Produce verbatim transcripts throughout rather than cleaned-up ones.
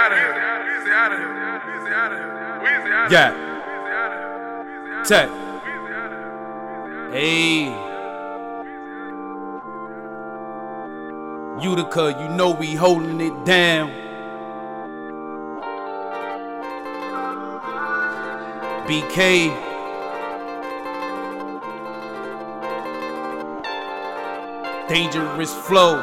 Yeah. Tech. Hey. Utica, you know we holding it down. B K. Dangerous flow.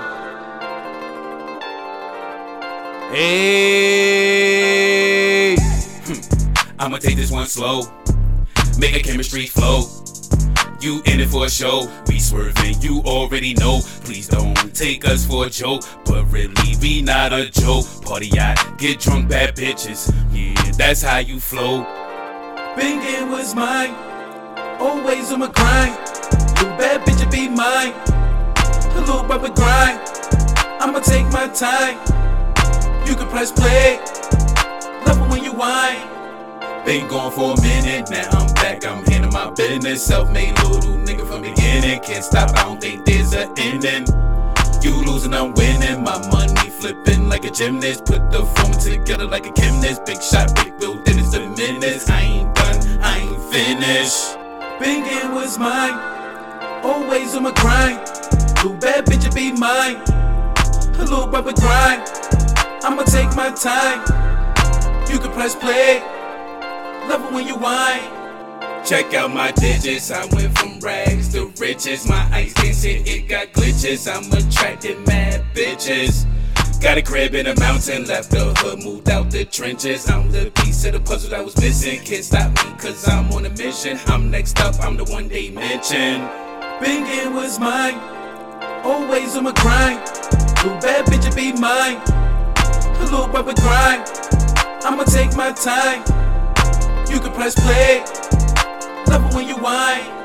Hey. I'ma take this one slow, make a chemistry flow. You in it for a show, we swerving, you already know. Please don't take us for a joke, but really we not a joke. Party yacht, get drunk, bad bitches, yeah, that's how you flow. Bingin' was mine, always on my grind. Little bad bitch be mine, a little rubber grind. I'ma take my time, you can press play, love it when you whine. Been gone for a minute, now I'm back, I'm handling my business. Self-made little nigga from the beginning, can't stop, I don't think there's an ending. You losing, I'm winning, my money flipping like a gymnast. Put the phone together like a chemist, big shot, big build, then it's the minutes. I ain't done, I ain't finished. Bingin' was mine, always on my grind. Little bad bitch be mine, a little rubber grind. I'ma take my time, you can press play, love it when you whine. Check out my digits, I went from rags to riches. My ice dancing, it got glitches. I'm attracting mad bitches. Got a crib in a mountain, left the hood, moved out the trenches. I'm the piece of the puzzle that was missing. Can't stop me cause I'm on a mission. I'm next up, I'm the one they mention. Bingin' was mine, always on my grind. Little bad bitch be mine, a little rubber grind. I'ma take my time, you can press play, love it when you whine.